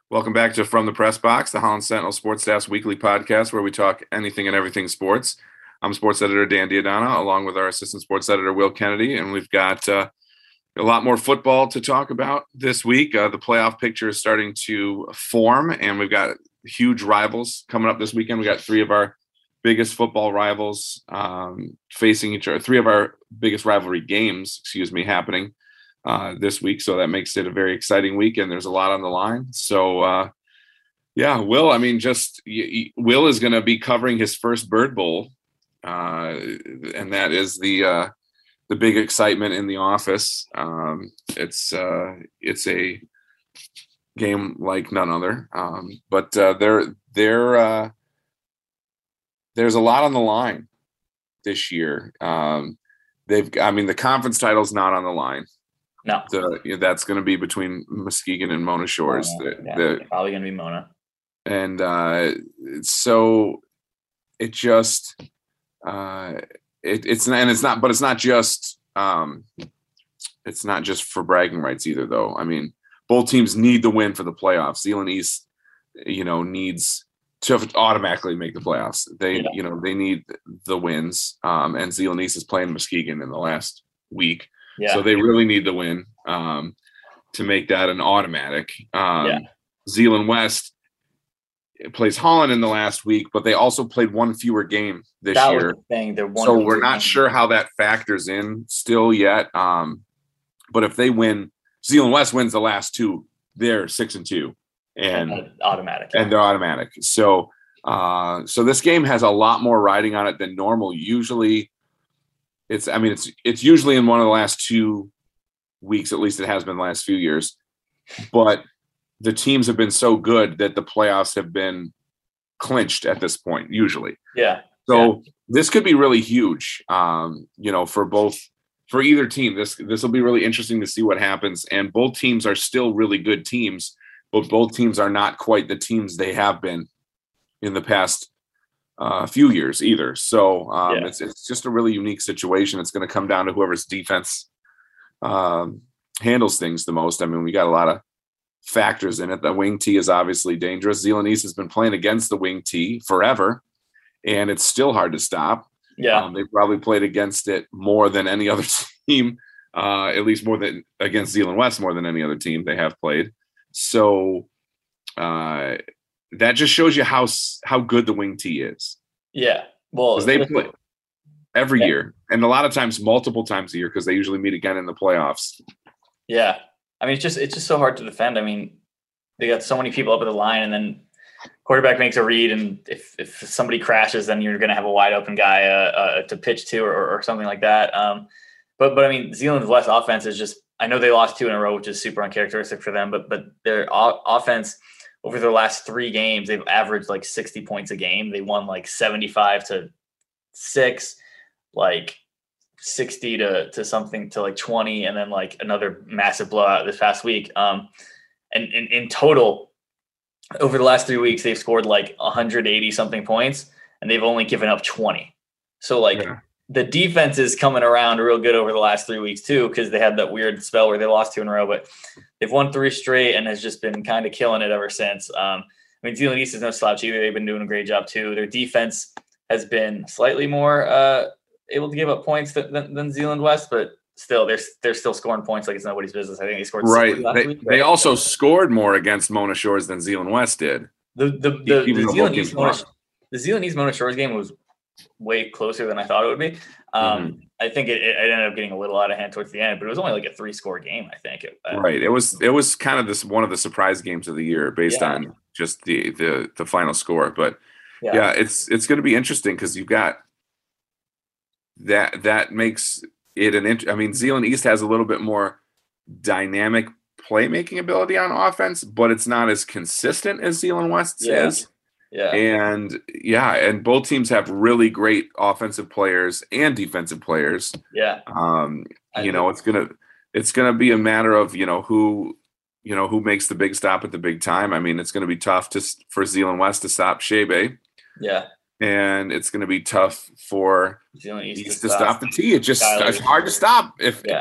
Welcome back to From the Press Box, the Holland Sentinel Sports Staff's weekly podcast where we talk anything and everything sports. I'm sports editor Dan Diadana, along with our assistant sports editor Will Kennedy, and we've got a lot more football to talk about this week. The playoff picture is starting to form, and we've got huge rivals coming up this weekend. We got three of our biggest football rivals facing each other, three of our biggest rivalry games, happening this week. So that makes it a very exciting week, and there's a lot on the line. So, Will, Will is going to be covering his first Bird Bowl, and that is the big excitement in the office. It's a game like none other, but there's a lot on the line this year. The conference title's not on the line. No, that's going to be between Muskegon and Mona Shores. Probably going to be Mona. And so it just it's not just for bragging rights either, though. I mean, both teams need the win for the playoffs. Zeeland East, needs to automatically make the playoffs. They need the wins. And Zeeland East is playing Muskegon in the last week. Yeah. So they really need the win to make that an automatic. Zeeland West plays Holland in the last week, but they also played one fewer game this year. So we're not sure how that factors in still yet. But if they win, Zeeland West wins the last two, they're 6-2 and automatic. And they're automatic. So this game has a lot more riding on it than normal. Usually it's usually in one of the last 2 weeks, at least it has been the last few years, but the teams have been so good that the playoffs have been clinched at this point, usually. Yeah. So this could be really huge, for either team. This will be really interesting to see what happens. And both teams are still really good teams, but both teams are not quite the teams they have been in the past few years either. So it's just a really unique situation. It's going to come down to whoever's defense handles things the most. I mean, we got a lot of factors in it. The wing T is obviously dangerous. Zeeland East has been playing against the wing T forever, and it's still hard to stop. Yeah. They probably played against it more than any other team, at least more than against Zeeland West, more than any other team they have played. So that just shows you how good the wing T is. Yeah. Well, because they play every year, and a lot of times, multiple times a year, because they usually meet again in the playoffs. Yeah. I mean, it's just so hard to defend. I mean, they got so many people up at the line, and then quarterback makes a read, and if somebody crashes, then you're going to have a wide open guy to pitch to or something like that. But I mean, Zeeland's West offense is just, I know they lost 2 in a row, which is super uncharacteristic for them, but their offense over their last 3 games, they've averaged like 60 points a game. They won like 75-6, like 60 to something to like 20, and then like another massive blowout this past week. And in total, over the last 3 weeks, they've scored like 180 something points, and they've only given up 20. So the defense is coming around real good over the last 3 weeks too, because they had that weird spell where they lost 2 in a row, but they've won 3 straight and has just been kind of killing it ever since. I mean, Zeeland East is no slouch either. They've been doing a great job too. Their defense has been slightly more able to give up points than Zeeland West, but still, they're still scoring points like it's nobody's business. I think they scored 60 last week. They also scored more against Mona Shores than Zeeland West did. The Zeeland East Mona Shores game was way closer than I thought it would be. I think it ended up getting a little out of hand towards the end, but it was only like a 3-score game, I think. Right. It was kind of one of the surprise games of the year based on just the final score. But it's going to be interesting because you've got that makes it Zeeland East has a little bit more dynamic playmaking ability on offense, but it's not as consistent as Zeeland West is. Yeah. And both teams have really great offensive players and defensive players. Yeah. It's gonna be a matter of who makes the big stop at the big time. I mean, it's gonna be tough for Zeeland West to stop Shebe. Yeah. and it's going to be tough for East to stop the T. It's hard to stop.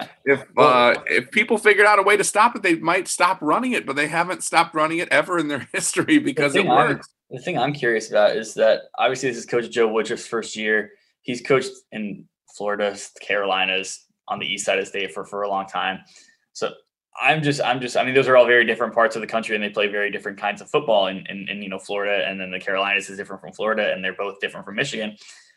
If people figured out a way to stop it, they might stop running it, but they haven't stopped running it ever in their history because it works. The thing I'm curious about is that obviously this is Coach Joe Woodruff's first year. He's coached in Florida, Carolinas, on the east side of the state for a long time. So I mean, those are all very different parts of the country, and they play very different kinds of football in Florida, and then the Carolinas is different from Florida, and they're both different from Michigan.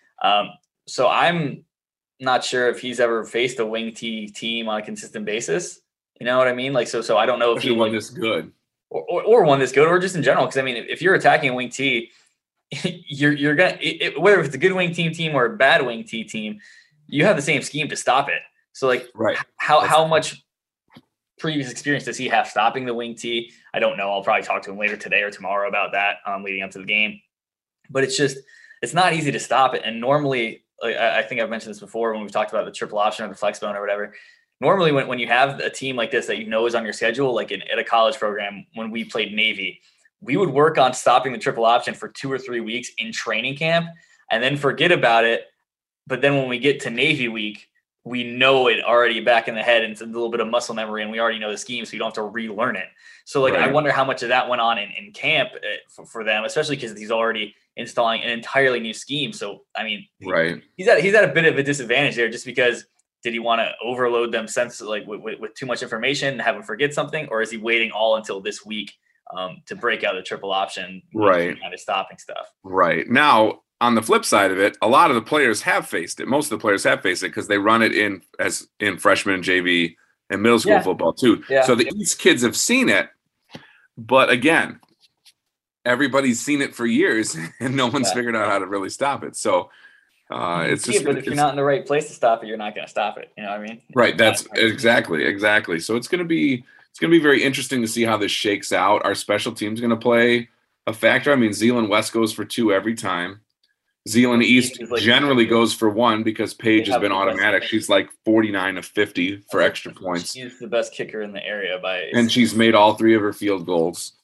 So I'm not sure if he's ever faced a wing T team on a consistent basis. You know what I mean? Like, so I don't know if he won this good or one this good, or just in general. Because I mean, if you're attacking a wing T, you're gonna whether it's a good wing team or a bad wing T team, you have the same scheme to stop it. So like, how much previous experience does he have stopping the wing T? I don't know. I'll probably talk to him later today or tomorrow about that leading up to the game. But it's not easy to stop it. And normally, like, I think I've mentioned this before when we've talked about the triple option or the flex bone or whatever. Normally, when you have a team like this that you know is on your schedule, like at a college program, when we played Navy, we would work on stopping the triple option for 2 or 3 weeks in training camp and then forget about it. But then when we get to Navy week, we know it already back in the head, and it's a little bit of muscle memory, and we already know the scheme, so you don't have to relearn it. So like, I wonder how much of that went on in camp for them, especially because he's already installing an entirely new scheme. So, I mean, he's at a bit of a disadvantage there, just because did he want to overload them with too much information and have him forget something, or is he waiting all until this week to break out the triple option, kind of stopping stuff? Right. Now, on the flip side of it, a lot of the players have faced it. Most of the players have faced it because they run it in freshman and JV and middle school football too. Yeah. So the East kids have seen it, but again, everybody's seen it for years and no one's figured out how to really stop it. So it's just. But if you're not in the right place to stop it, you're not going to stop it. You know what I mean? Right. That's exactly. So it's going to be very interesting to see how this shakes out. Our special team's going to play a factor. I mean, Zeeland West goes for 2 every time. Zeeland East generally goes for 1 because Paige has been automatic. She's like 49 of 50 for extra points. She's the best kicker in the area and she's made all 3 of her field goals.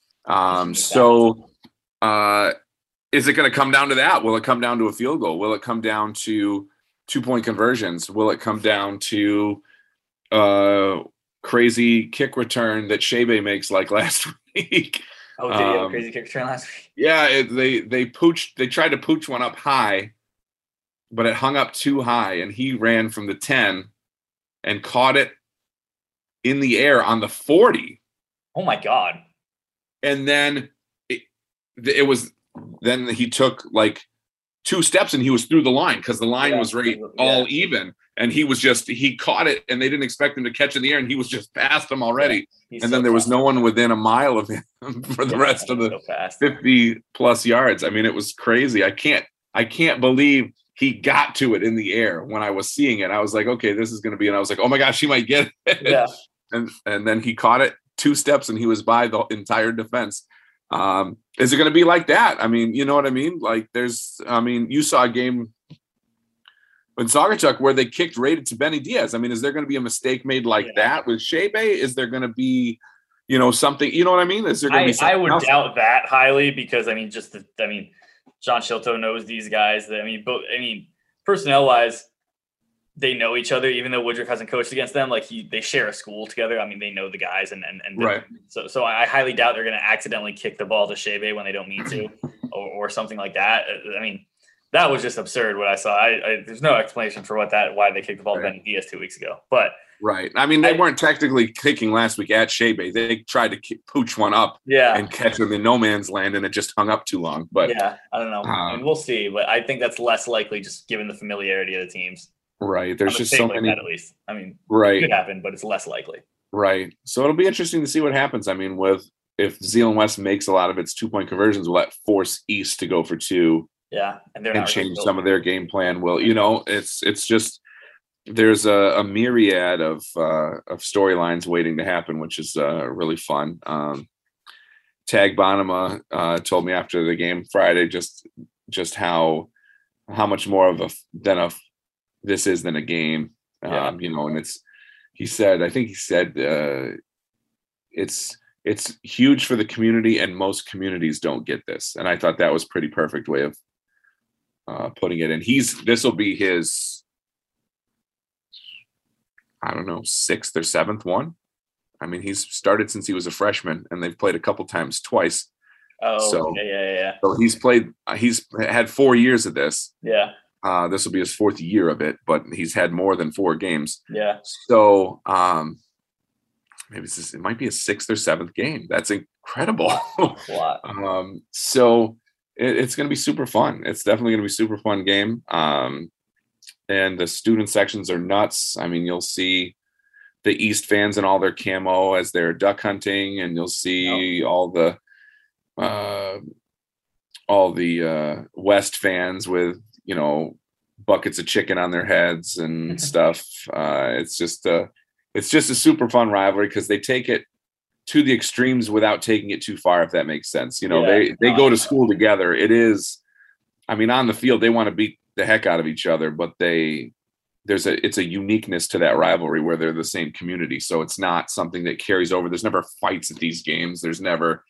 So is it going to come down to that? Will it come down to a field goal? Will it come down to 2-point conversions? Will it come down to crazy kick return that Shebe makes like last week? Oh, did he have a crazy kick return last week? Yeah, they tried to pooch one up high, but it hung up too high, and he ran from the 10 and caught it in the air on the 40. Oh my God. And then then he took like 2 steps and he was through the line because the line was all even. And he caught it and they didn't expect him to catch in the air and he was just past them already. Yeah, and then there was no one within a mile of him for the rest of the 50 plus yards. I mean, it was crazy. I can't believe he got to it in the air when I was seeing it. I was like, okay, this is going to be, and I was like, oh my gosh, he might get it. Yeah. And then he caught it 2 steps and he was by the entire defense. Is it going to be like that? I mean, you know what I mean? Like you saw a game in Saugatuck where they kicked rated to Benny Diaz. I mean, is there going to be a mistake made like that with Shebe? Is there going to be, something, you know what I mean? Is there going to be something I would else? doubt that highly because John Shilto knows these guys. Personnel wise, they know each other, even though Woodruff hasn't coached against them. Like they share a school together. I mean, they know the guys and right. So I highly doubt they're going to accidentally kick the ball to Shebe when they don't mean to, or something like that. I mean, that was just absurd what I saw. There's no explanation for why they kicked the ball to Benny Diaz 2 weeks ago. But right. I mean, they weren't technically kicking last week at Shebe. They tried to pooch one up and catch them in no man's land, and it just hung up too long. But yeah, I don't know. And we'll see. But I think that's less likely just given the familiarity of the teams. Right. There's just so many. That, at least. I mean, right. It could happen, but it's less likely. Right. So it'll be interesting to see what happens. I mean, if Zeeland West makes a lot of its 2-point conversions, will that force East to go for 2? Yeah, and change some of their game plan. Well, it's just there's a myriad of storylines waiting to happen, which is really fun. Tag Bonema told me after the game Friday just how much more of this is than a game. And he said it's huge for the community, and most communities don't get this. And I thought that was pretty perfect way putting it in. This will be his, I don't know, 6th or 7th one. I mean, he's started since he was a freshman, and they've played a couple times twice. Oh, so yeah. So he's had 4 years of this. Yeah. This will be his 4th year of it, but he's had more than 4 games. Yeah. So maybe it might be a 6th or 7th game. That's incredible. So it's going to be super fun. It's definitely going to be a super fun game. And the student sections are nuts. I mean, you'll see the East fans and all their camo as they're duck hunting, and you'll see all the West fans with, buckets of chicken on their heads and stuff. It's just a super fun rivalry because they take it to the extremes without taking it too far, if that makes sense. They go to school together. It is, I mean, on the field, they want to beat the heck out of each other, but it's a uniqueness to that rivalry where they're the same community. So it's not something that carries over. There's never fights at these games. There's never,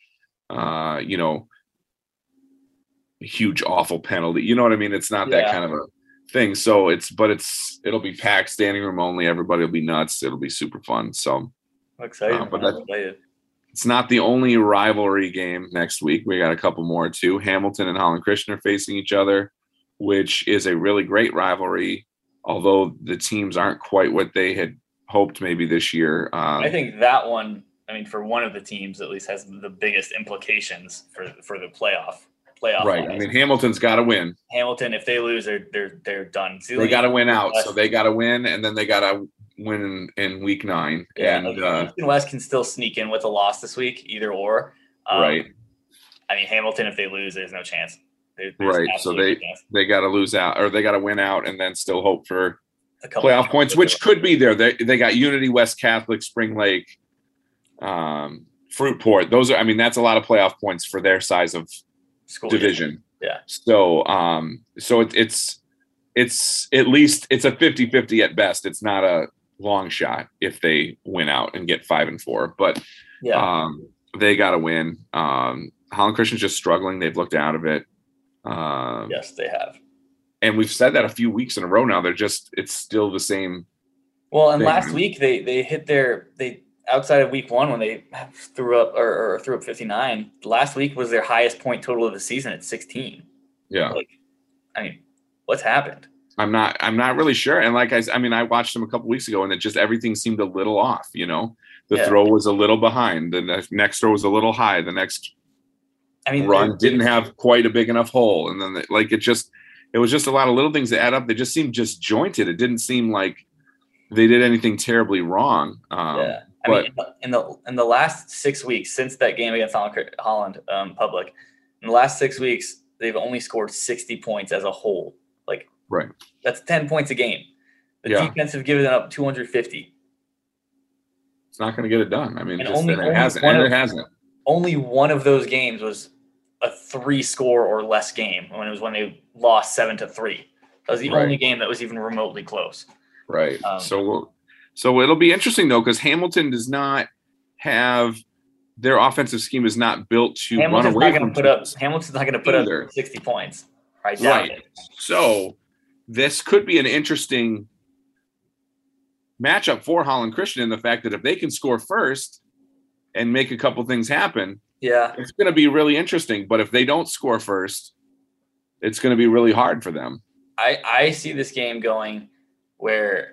huge, awful penalty. You know what I mean? It's not that kind of a thing. So it'll be packed, standing room only. Everybody will be nuts. It'll be super fun. So I'm excited. It's not the only rivalry game next week. We got a couple more too. Hamilton and Holland Christian are facing each other, which is a really great rivalry, although the teams aren't quite what they had hoped maybe this year. I think that one, I mean, for one of the teams at least, has the biggest implications for the playoff. Right. Lines. I mean, Hamilton's got to win. Hamilton, if they lose, they're done. They got to win out, so they got to win, and then they got to win in week 9. Yeah, and West can still sneak in with a loss this week, either or. Right. I mean, Hamilton, if they lose, there's no chance. Right. So they got to lose out, or they got to win out, and then still hope for playoff points, which could be there. They got Unity, West Catholic, Spring Lake, Fruitport. Those are, I mean, that's a lot of playoff points for their size of school division. Yeah. So it's at least it's a 50-50 at best. It's not a long shot if they win out and get 5 and 4, but they got to win. Holland Christian's just struggling. They've looked out of it. Yes, they have. And we've said that a few weeks in a row now. It's still the same. Well, and last week they hit outside of week 1 when they threw up 59. Last week was their highest point total of the season at 16. Yeah. I mean, what's happened? I'm not really sure. And I watched them a couple weeks ago, and it just, everything seemed a little off. The throw was a little behind. The next throw was a little high. The next run didn't have quite a big enough hole. And then it was just a lot of little things that add up. They just seemed disjointed. It didn't seem like they did anything terribly wrong. I mean, in the last 6 weeks since that game against Holland Public, in the last 6 weeks, they've only scored 60 points as a whole. Right. That's 10 points a game. The defense have given up 250. It's not going to get it done. I mean, it hasn't. Only one of those games was a 3-score or less game when they lost 7-3. That was the only game that was even remotely close. Right. So it'll be interesting though, because Hamilton does not have, their offensive scheme is not built to run away from teams. Hamilton's not going to put up 60 points. Right. So this could be an interesting matchup for Holland Christian in the fact that if they can score first and make a couple things happen, it's going to be really interesting. But if they don't score first, it's going to be really hard for them. I see this game going where,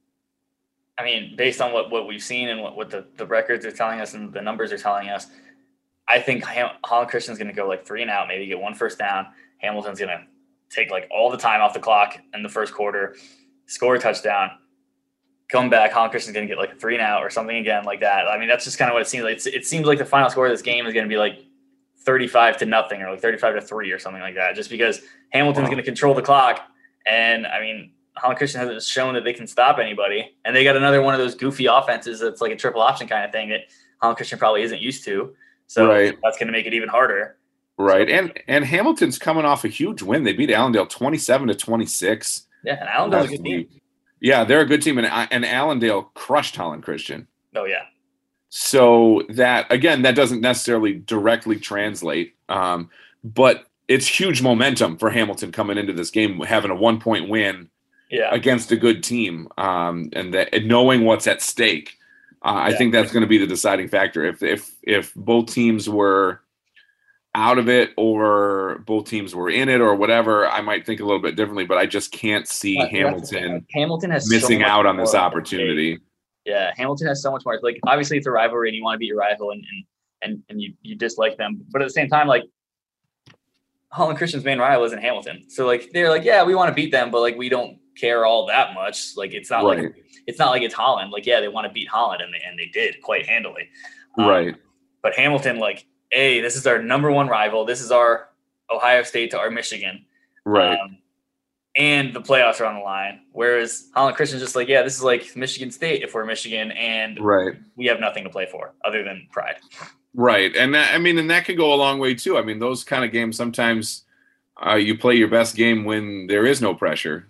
I mean, based on what we've seen and what the records are telling us and the numbers are telling us, I think Holland Christian's going to go 3 and out, maybe get 1 first down. Hamilton's going to take all the time off the clock in the first quarter, score a touchdown, come back. Holland Christian's going to get a 3 and out or something again like that. I mean, that's just kind of what it seems like. It seems like the final score of this game is going to be 35-0 or 35-3 or something like that, just because Hamilton's going to control the clock. And I mean, Holland Christian hasn't shown that they can stop anybody. And they got another one of those goofy offenses that's like a triple option kind of thing that Holland Christian probably isn't used to. So that's going to make it even harder. Right. And Hamilton's coming off a huge win. They beat Allendale 27-26. Yeah, and Allendale's a good team. Yeah, they're a good team. And Allendale crushed Holland Christian. Oh, yeah. So that, again, that doesn't necessarily directly translate. But it's huge momentum for Hamilton coming into this game, having a 1-point win against a good team, and knowing what's at stake. I think that's going to be the deciding factor. If both teams were out of it or both teams were in it or whatever, I might think a little bit differently, but I just can't see Hamilton has missing out on this opportunity. Yeah, Hamilton has so much more. Like, obviously it's a rivalry and you want to beat your rival and you dislike them. But at the same time, like, Holland Christian's main rival isn't Hamilton. So like they're like, yeah, we want to beat them, but like we don't care all that much. Like it's not like it's Holland. Like, yeah, they want to beat Holland and they did quite handily. Right. But Hamilton, like, hey, this is our number one rival. This is our Ohio State to our Michigan. Right. And the playoffs are on the line. Whereas Holland Christian's just like, yeah, this is like Michigan State if we're Michigan, and we have nothing to play for other than pride. Right. And that, and that could go a long way too. I mean, those kind of games, sometimes you play your best game when there is no pressure,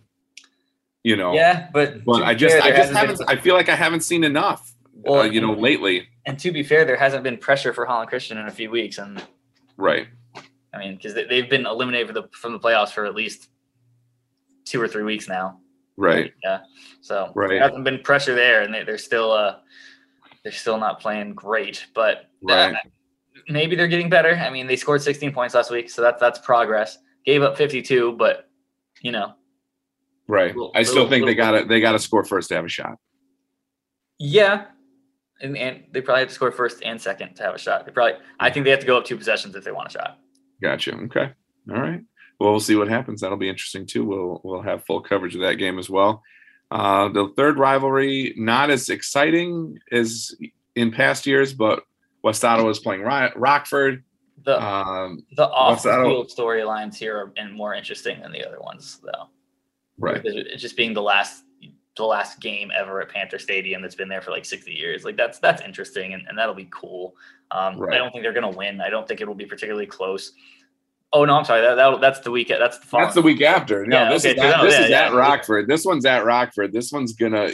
Yeah, but I feel like I haven't seen enough, lately. And to be fair, there hasn't been pressure for Holland Christian in a few weeks. And right. I mean, because they've been eliminated from the playoffs for at least 2 or 3 weeks now. Right. Yeah. So there hasn't been pressure there, and they're still not playing great, but maybe they're getting better. I mean, they scored 16 points last week, so that's progress. Gave up 52, but right. I still think they got to score first to have a shot. Yeah. And they probably have to score first and second to have a shot. I think they have to go up 2 possessions if they want a shot. Gotcha. Okay. All right. Well, we'll see what happens. That'll be interesting too. We'll have full coverage of that game as well. The third rivalry, not as exciting as in past years, but West Ottawa is playing Rockford. The off-the-field storylines here are more interesting than the other ones, though. Right. It's just being the last game ever at Panther Stadium that's been there for like 60 years. Like that's interesting and that'll be cool. I don't think they're going to win. I don't think it will be particularly close. Oh no, I'm sorry. That's the week. That's the week after. No, this is at Rockford. This one's at Rockford. This one's gonna,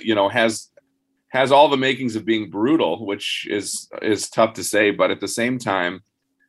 has all the makings of being brutal, which is tough to say, but at the same time,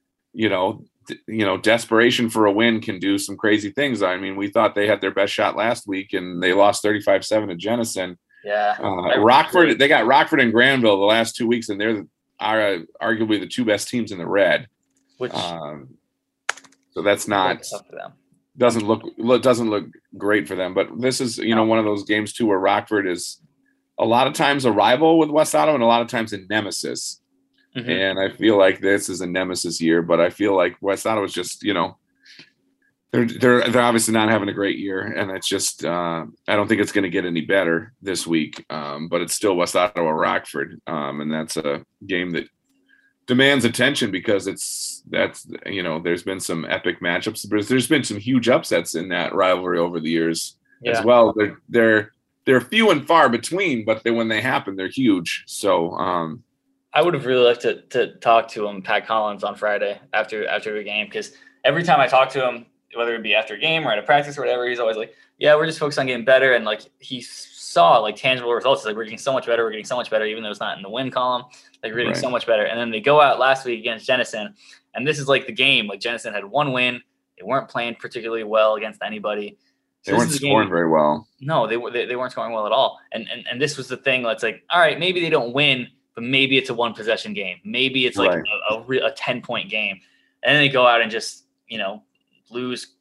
desperation for a win can do some crazy things. I mean, we thought they had their best shot last week and they lost 35-7 to Jenison. Yeah. Rockford, they got Rockford and Granville the last 2 weeks, and they're arguably the 2 best teams in the red. Which so that's not tough for them. Doesn't look great for them. But this is one of those games too where Rockford is a lot of times a rival with West Ottawa and a lot of times a nemesis. Mm-hmm. And I feel like this is a nemesis year, but I feel like West Ottawa is just they're obviously not having a great year, and it's just I don't think it's going to get any better this week. But it's still West Ottawa Rockford, and that's a game that demands attention because there's been some epic matchups, but there's been some huge upsets in that rivalry over the years as well. They're few and far between, but when they happen, they're huge. So I would have really liked to talk to him, Pat Collins, on Friday after the game, because every time I talk to him, whether it be after a game or at a practice or whatever, he's always like, yeah, we're just focused on getting better. And like he saw like tangible results. He's like, we're getting so much better. We're getting so much better, even though it's not in the win column. Like, we're getting so much better. And then they go out last week against Jenison, and this is like the game. Like, Jenison had 1 win. They weren't playing particularly well against anybody. So they weren't scoring very well. No, they weren't scoring well at all. And this was the thing. That's like, all right, maybe they don't win, but maybe it's a 1 possession game. Maybe it's like a 10-point game. And then they go out and just, lose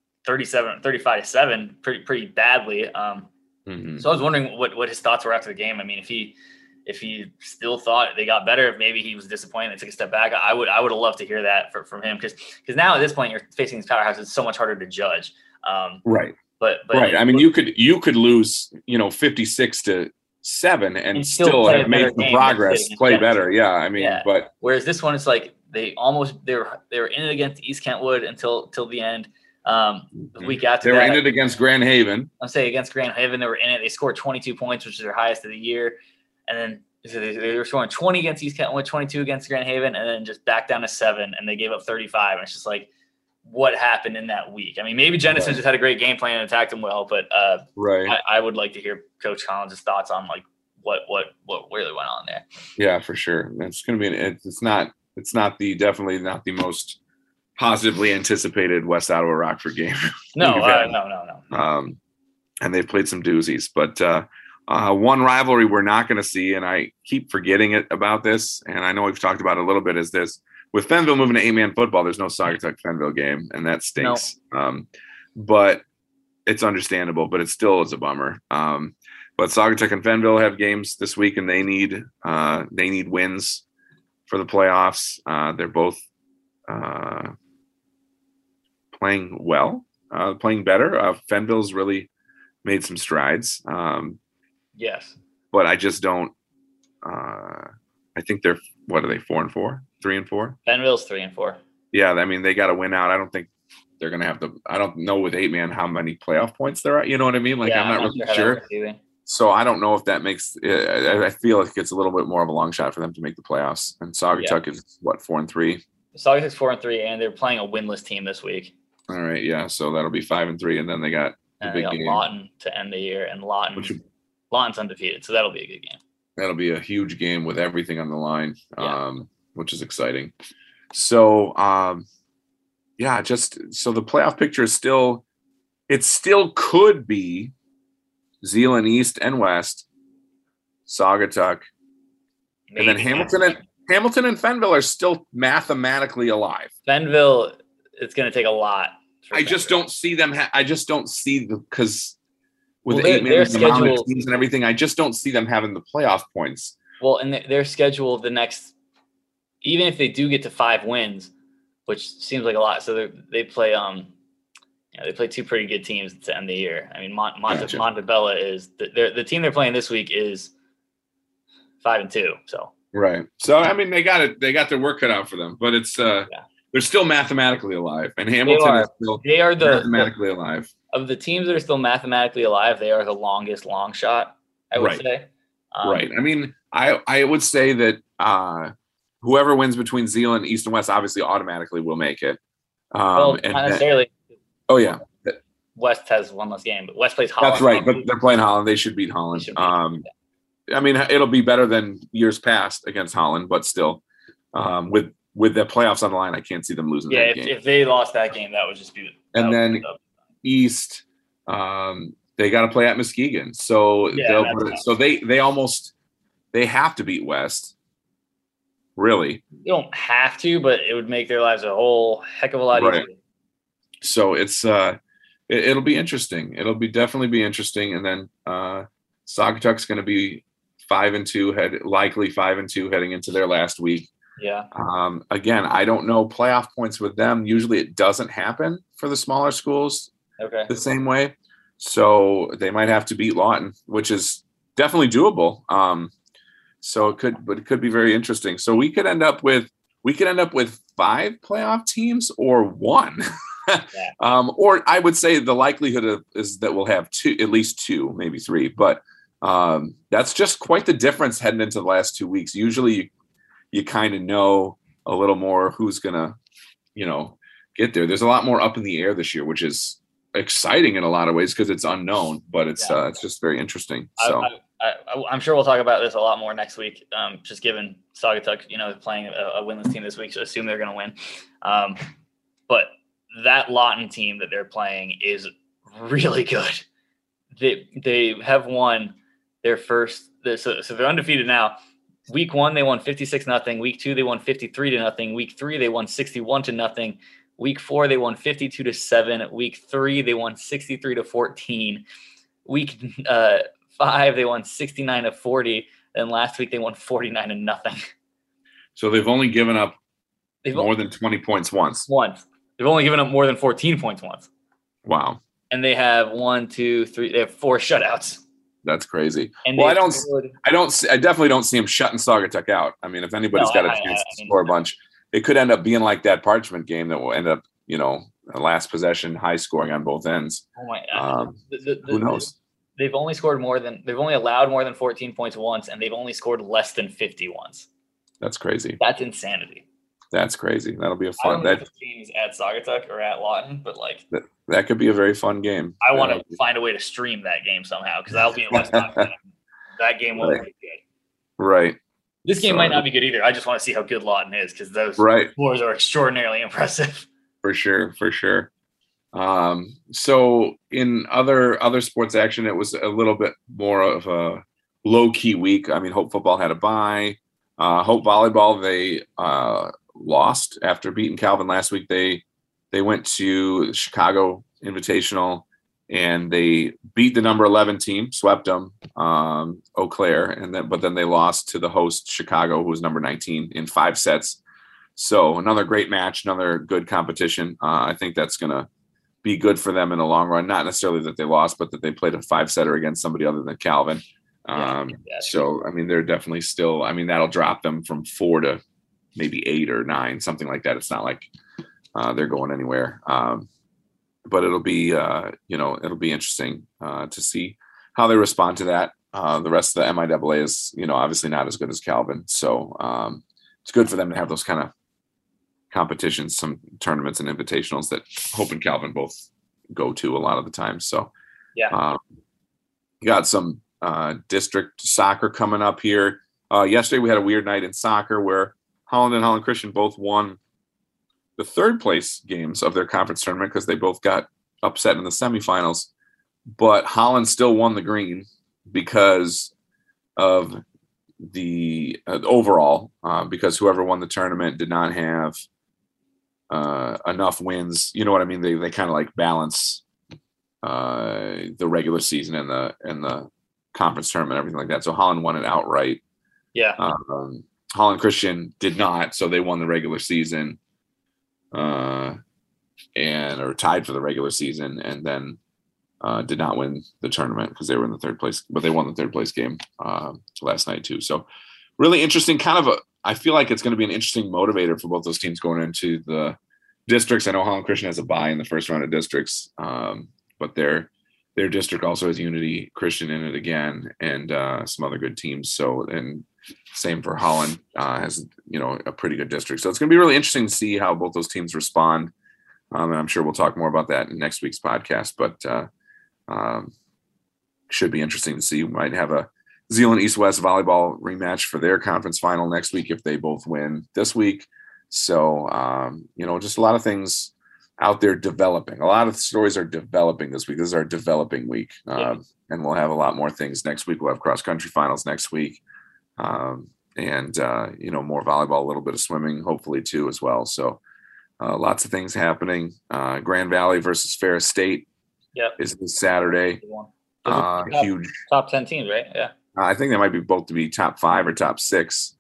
35-7 pretty badly. So I was wondering what his thoughts were after the game. I mean, if he still thought they got better, if maybe he was disappointed and took a step back, I would have loved to hear that from him, because now at this point you're facing these powerhouses. It's so much harder to judge. Right. But right. I mean, you could lose 56-7 and still have made some progress, play better. Yeah. I mean, but whereas this one, it's like they were in it against East Kentwood until the end. The week after they were in it against Grand Haven. Against Grand Haven, they were in it. They scored 22 points, which is their highest of the year. And then they were scoring 20 against East Kentwood, 22 against Grand Haven, and then just back down to 7, and they gave up 35. And it's just like, what happened in that week? I mean, maybe Jenison just had a great game plan and attacked them well, but I would like to hear Coach Collins' thoughts on like what really went on there. Yeah, for sure. It's going to be. It's definitely not the most positively anticipated West Ottawa Rockford game. No, We've had. no. And they've played some doozies. But one rivalry we're not going to see, and I keep forgetting it about this, and I know we've talked about it a little bit, is this. With Fenville moving to 8-man football, there's no Saugatuck Fenville game, and that stinks. No. But it's understandable, but it still is a bummer. But Saugatuck and Fenville have games this week, and they need wins for the playoffs. They're both playing well, playing better. Fenville's really made some strides. Yes. But I just don't I think they're, what are they, 4-4? 3-4? Fenville's 3-4. Yeah, I mean, they got to win out. I don't think they're going to have to. I don't know with 8-man how many playoff points there are. You know what I mean? Like, yeah, I'm not really sure. So I don't know if that makes. I feel like it's a little bit more of a long shot for them to make the playoffs. And Saugatuck is what, 4-3? Saugatuck's 4-3, and they're playing a winless team this week. All right, yeah. So that'll be 5-3, and then they got the big game. Lawton to end the year, and Lawton's undefeated, so that'll be a good game. That'll be a huge game with everything on the line, which is exciting. So, so the playoff picture is still could be Zeeland East and West, Saugatuck, and then Hamilton and Fenville are still mathematically alive. Fenville, it's going to take a lot. I just don't see them. Because with the 8-man teams and everything, I just don't see them having the playoff points. Well, and their schedule the next, even if they do get to 5 wins, which seems like a lot. So they play they play 2 pretty good teams to end the year. I mean, Montebello is the team they're playing this week is 5-2. So right. So I mean, they got their work cut out for them, but it's they're still mathematically alive, and Hamilton is still mathematically alive. Of the teams that are still mathematically alive, they are the longest long shot, I would say. Right. I mean, I would say that whoever wins between Zeeland, East, and West obviously automatically will make it. Not necessarily. Oh, yeah. West has one less game, but West plays Holland. That's right, but they're playing Holland. They should beat Holland. I mean, it'll be better than years past against Holland, but still, with the playoffs on the line, I can't see them losing that game. If they lost that game, that would just be. And then East, they got to play at Muskegon, so they have to beat West. Really, they don't have to, but it would make their lives a whole heck of a lot easier. So it's it'll be interesting. It'll definitely be interesting. And then Saugatuck's going to be 5-2, likely 5-2 heading into their last week. Yeah. Again, I don't know playoff points with them. Usually, it doesn't happen for the smaller schools the same way. So they might have to beat Lawton, which is definitely doable. So it could be very interesting. So we could end up with 5 playoff teams or 1. Or I would say the likelihood is that we'll have 2, at least 2, maybe 3. But that's just quite the difference heading into the last 2 weeks. Usually you kind of know a little more who's going to, get there. There's a lot more up in the air this year, which is exciting in a lot of ways because it's unknown, but it's just very interesting. So I'm sure we'll talk about this a lot more next week. Just given Saugatuck, playing a winless team this week, so assume they're going to win. But that Lawton team that they're playing is really good. They have won their first. So they're undefeated now. Week 1 they won 56-0. Week 2 they won 53-0. Week 3 they won 61-0. Week 4 they won 52-7. Week 3 they won 63-14. Week 5 they won 69-40. And last week they won 49-0. So they've only given up more than 20 points once. They've only given up more than 14 points once. Wow. And they have they have 4 shutouts. That's crazy. And I definitely don't see them shutting Saugatuck out. I mean, if anybody's got a chance to score a bunch, it could end up being like that Parchment game that will end up, a last possession, high scoring on both ends. Oh my God. Who knows? They've only allowed more than 14 points once, and they've only scored less than 50 once. That's crazy. That's insanity. That's crazy. That'll be a fun. I don't know if the team's at Saugatuck or at Lawton, but that could be a very fun game. I want to find a way to stream that game somehow because I'll be in West Lawton. That game won't be good. Right. This game might not be good either. I just want to see how good Lawton is because those scores are extraordinarily impressive. For sure, for sure. So in other sports action, it was a little bit more of a low key week. I mean, Hope football had a bye. Hope volleyball, they lost after beating Calvin last week. They went to the Chicago Invitational and they beat the number 11 team, swept them, Eau Claire, but then they lost to the host Chicago, who was number 19 in 5 sets. So another great match, another good competition. I think that's going to be good for them in the long run. Not necessarily that they lost, but that they played a 5-setter against somebody other than Calvin. So, I mean, they're definitely still, I mean, that'll drop them from 4 to maybe 8 or 9, something like that. It's not like they're going anywhere. But it'll be, it'll be interesting to see how they respond to that. The rest of the MIAA is, obviously not as good as Calvin. So it's good for them to have those kind of competitions, some tournaments and invitationals that Hope and Calvin both go to a lot of the time. So got some district soccer coming up here. Yesterday we had a weird night in soccer where Holland and Holland Christian both won the 3rd place games of their conference tournament because they both got upset in the semifinals. But Holland still won the green because of the overall, because whoever won the tournament did not have enough wins. You know what I mean? They kind of like balance the regular season and the conference tournament, everything like that. So Holland won it outright. Yeah. Holland Christian did not, so they won the regular season, or tied for the regular season, and then did not win the tournament because they were in the 3rd place, but they won the 3rd place game last night too. So really interesting, I feel like it's going to be an interesting motivator for both those teams going into the districts. I know Holland Christian has a bye in the first round of districts, but their district also has Unity Christian in it again, and some other good teams. So, and same for Holland, has, a pretty good district. So it's going to be really interesting to see how both those teams respond. And I'm sure we'll talk more about that in next week's podcast, but should be interesting to see. We might have a Zeeland East-West volleyball rematch for their conference final next week if they both win this week. So, just a lot of things out there developing. A lot of stories are developing this week. This is our developing week. And we'll have a lot more things next week. We'll have cross-country finals next week. More volleyball, a little bit of swimming, hopefully too, as well. So lots of things happening. Grand Valley versus Ferris State is this Saturday. Huge top 10 teams, right? Yeah. I think they might be both to be top 5 or top 6.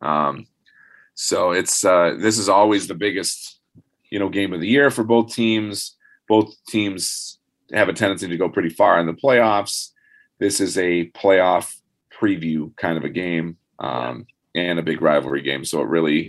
So it's this is always the biggest, game of the year for both teams. Both teams have a tendency to go pretty far in the playoffs. This is a playoff preview kind of a game, and a big rivalry game. So it really,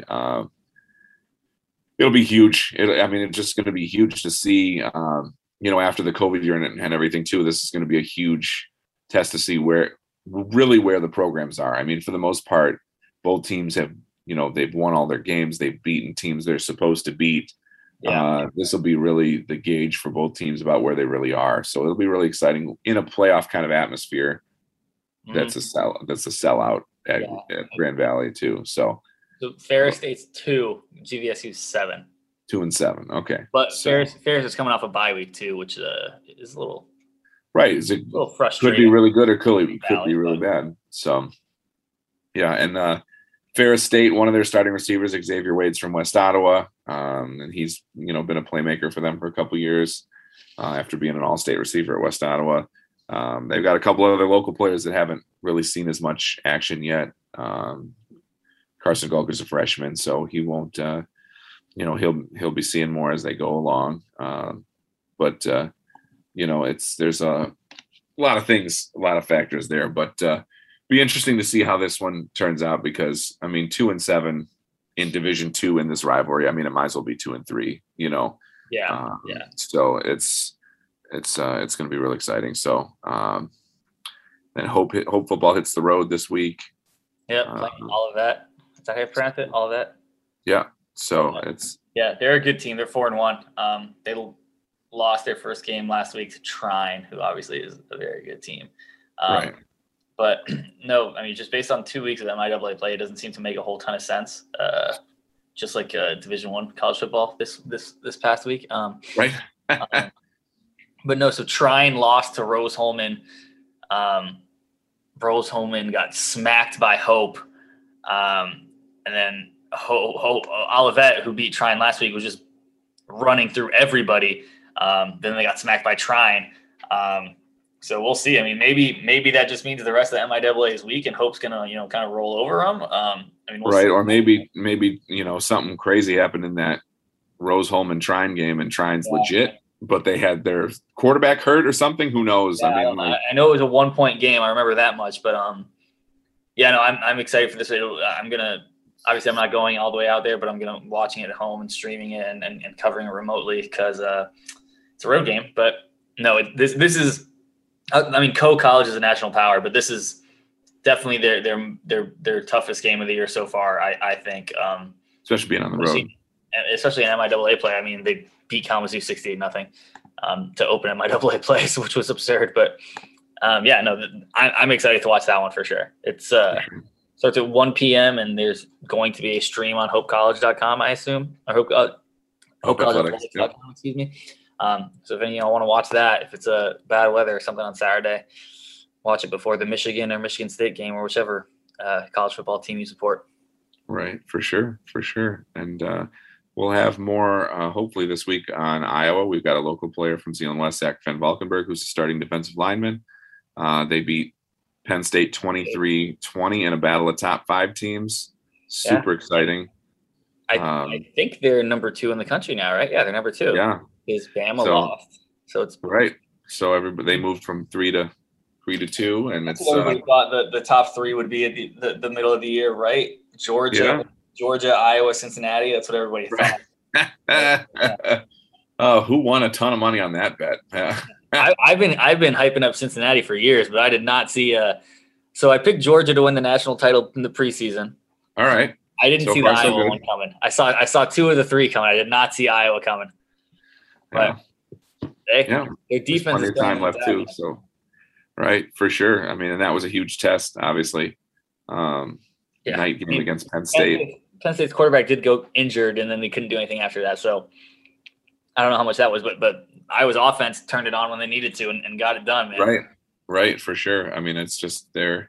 it'll be huge. It's just going to be huge to see, after the COVID year and everything too. This is going to be a huge test to see where the programs are. I mean, for the most part, both teams have, they've won all their games. They've beaten teams they're supposed to beat. This will be really the gauge for both teams about where they really are. So it'll be really exciting in a playoff kind of atmosphere. Mm-hmm. That's a sellout at Grand Valley too. So Ferris State's 2, GVSU's 7. 2 and 7. Okay. But Ferris is coming off a bye week too, which is a little right. Is it a little frustrating? Could be really good or could be really bad. So and Ferris State, one of their starting receivers, Xavier Wade's from West Ottawa, and he's been a playmaker for them for a couple of years after being an all-state receiver at West Ottawa. They've got a couple of other local players that haven't really seen as much action yet. Carson Gulker's a freshman, so he won't. He'll be seeing more as they go along. But there's a lot of things, a lot of factors there, but. Be interesting to see how this one turns out because 2 and 7 in Division II in this rivalry. It might as well be 2 and 3. So it's going to be really exciting. So then Hope football hits the road this week. Yep, all of that. Is that how you pronounce it? All of that. Yeah. So they're a good team. They're 4-1. They lost their first game last week to Trine, who obviously is a very good team. Right. But no, just based on 2 weeks of MIAA play, it doesn't seem to make a whole ton of sense. just like Division I college football this past week. Right. But no, so Trine lost to Rose-Hulman. Rose-Hulman got smacked by Hope. And then Olivet, who beat Trine last week, was just running through everybody. Then they got smacked by Trine. So we'll see. I mean, maybe that just means the rest of the MIAA is weak and Hope's gonna, kind of roll over them. We'll see. Or maybe something crazy happened in that Rose-Hulman Trine game, and Trine's legit, but they had their quarterback hurt or something. Who knows? Yeah, I know it was a 1-point game. I remember that much, but I'm excited for this. Obviously, I'm not going all the way out there, but I'm gonna watching it at home and streaming it and covering it remotely because it's a road game. But no, this is. I mean, College is a national power, but this is definitely their toughest game of the year so far. I think, especially being on the road, especially in MIAA play. I mean, they beat Kalamazoo 68-0 to open MIAA play, which was absurd. But I'm excited to watch that one for sure. It's starts at 1 p.m. and there's going to be a stream on hopecollege.com, I assume. I hope hopecollege.com, excuse me. So if any of y'all want to watch that, if it's a bad weather or something on Saturday, watch it before the Michigan or Michigan State game or whichever college football team you support. Right, for sure. And we'll have more hopefully this week on Iowa. We've got a local player from Zeeland West, Zach Van Valkenburg, who's the starting defensive lineman. They beat Penn State 23-20 in a battle of top 5 teams. Super exciting. I think they're number 2 in the country now, right? Yeah, they're number 2. Yeah. Is Bama lost. So it's right. So they moved from 3 to 2, and it's everybody thought the top 3 would be at the middle of the year, right? Georgia, Iowa, Cincinnati. That's what everybody thought. Oh, who won a ton of money on that bet? I've been hyping up Cincinnati for years, but I did not see so I picked Georgia to win the national title in the preseason. All right. I didn't see the Iowa one coming. I saw 2 of the 3 coming. I did not see Iowa coming. But their defense is time left too. So, right, for sure. I mean, and that was a huge test, obviously. Night game against Penn State. Penn State's quarterback did go injured, and then they couldn't do anything after that. So, I don't know how much that was, but Iowa's offense turned it on when they needed to and got it done, man. Right, for sure. I mean, it's just their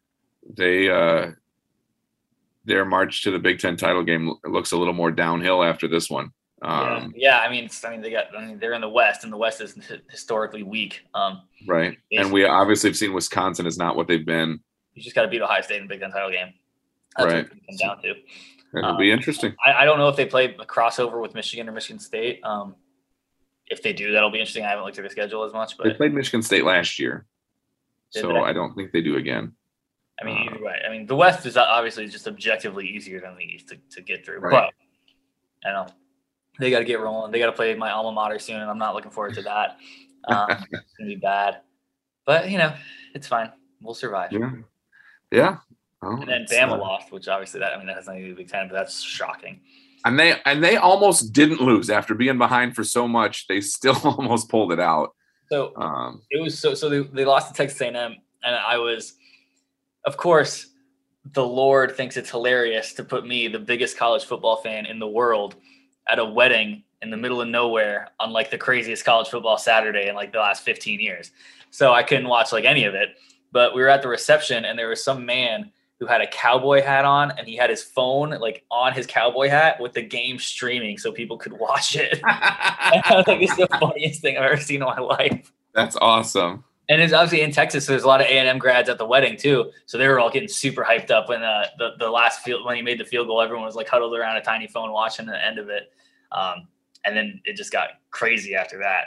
march to the Big Ten title game looks a little more downhill after this one. I mean, they're in the West, and the West is historically weak. Right, and we obviously have seen Wisconsin is not what they've been. You just got to beat Ohio State in the Big Ten title game. That's what it comes down to. It'll be interesting. I don't know if they play a crossover with Michigan or Michigan State. If they do, that'll be interesting. I haven't looked at the schedule as much, but they played Michigan State last year, so I don't think they do again. I mean, either way. I mean, the West is obviously just objectively easier than the East to get through, but I don't know. They got to get rolling. They got to play my alma mater soon, and I'm not looking forward to that. It's going to be bad. But, it's fine. We'll survive. Yeah. And then Bama lost, which obviously that has nothing to do with the Big Ten, but that's shocking. And they almost didn't lose after being behind for so much. They still almost pulled it out. So it was so they lost to Texas A&M, and I was, of course, the Lord thinks it's hilarious to put me, the biggest college football fan in the world, at a wedding in the middle of nowhere on like the craziest college football Saturday in like the last 15 years. So I couldn't watch like any of it, but we were at the reception and there was some man who had a cowboy hat on and he had his phone like on his cowboy hat with the game streaming so people could watch it. I was like, this is the funniest thing I've ever seen in my life. That's awesome. And it's obviously in Texas. So there's a lot of A&M grads at the wedding too. So they were all getting super hyped up when the last when he made the field goal, everyone was like huddled around a tiny phone watching the end of it. And then it just got crazy after that.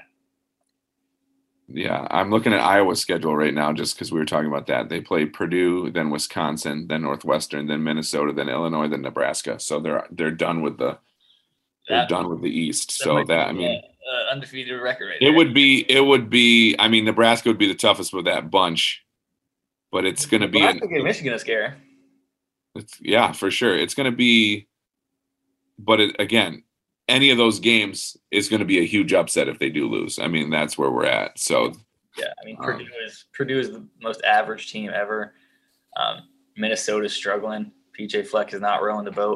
Yeah, I'm looking at Iowa's schedule right now just because we were talking about that. They play Purdue, then Wisconsin, then Northwestern, then Minnesota, then Illinois, then Nebraska. So they're done with the East. So that I mean, undefeated record. Right it would be. I mean, Nebraska would be the toughest with that bunch, but it's going to be. I think Michigan is scary. Yeah, for sure. It's going to be, but again. Any of those games is going to be a huge upset if they do lose. I mean, that's where we're at. So, yeah, I mean, Purdue is the most average team ever. Minnesota's struggling. PJ Fleck is not rowing the boat.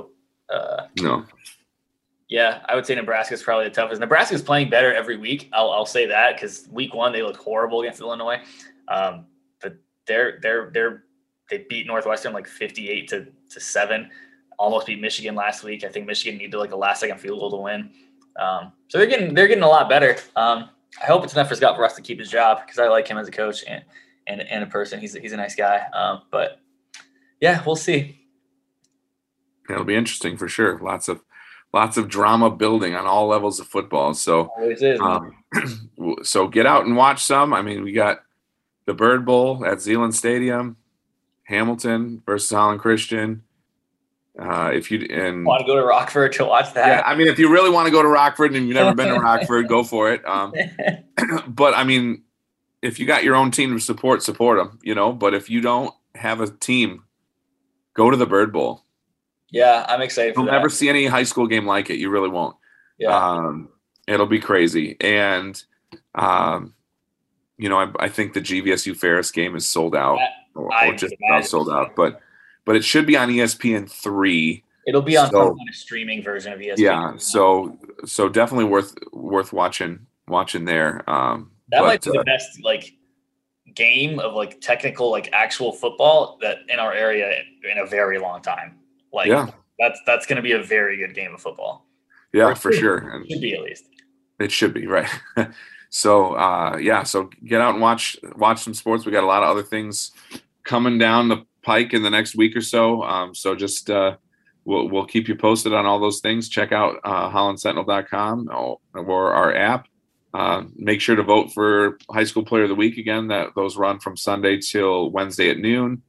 No. Yeah, I would say Nebraska's probably the toughest. Nebraska's playing better every week. I'll say that, because week 1 they looked horrible against Illinois, but they beat Northwestern like 58-7. Almost beat Michigan last week. I think Michigan needed like a last-second field goal to win. So they're getting a lot better. I hope it's enough for Scott Frost to keep his job, because I like him as a coach and a person. He's a nice guy. But yeah, we'll see. It'll be interesting for sure. Lots of drama building on all levels of football. So, Always is, so get out and watch some. I mean, we got the Bird Bowl at Zeeland Stadium, Hamilton versus Holland Christian. If you want to go to Rockford to watch that, yeah, I mean, if you really want to go to Rockford and you've never been to Rockford, go for it. But I mean, if you got your own team to support them, But if you don't have a team, go to the Bird Bowl. Yeah, I'm excited for that. You'll never see any high school game like it. You really won't. Yeah. It'll be crazy. And, I think the GVSU Ferris game is sold out, or just about sold out. But it should be on ESPN3. It'll be on some kind of streaming version of ESPN. Yeah, so definitely worth watching there. That might be the best game of technical actual football that in our area in a very long time. That's going to be a very good game of football. Yeah, for sure. It should be, at least. It should be, right. So so get out and watch some sports. We got a lot of other things coming down the pike in the next week or so. So just we'll keep you posted on all those things. Check out hollandsentinel.com or our app. Make sure to vote for High School Player of the Week again. Those run from Sunday till Wednesday at noon.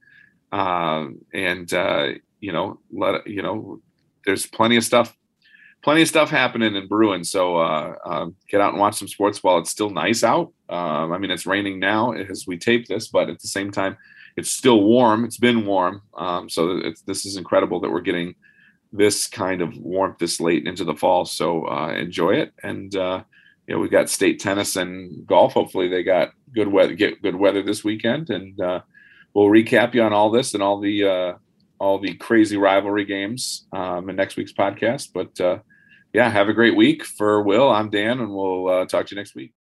There's plenty of stuff happening in Bruin. So get out and watch some sports while it's still nice out. I mean, it's raining now as we tape this, but at the same time, it's still warm. It's been warm. So this is incredible that we're getting this kind of warmth this late into the fall. So enjoy it. And we got state tennis and golf. Hopefully they got good weather this weekend. And we'll recap you on all this and all the crazy rivalry games in next week's podcast. But have a great week. For Will, I'm Dan, and we'll talk to you next week.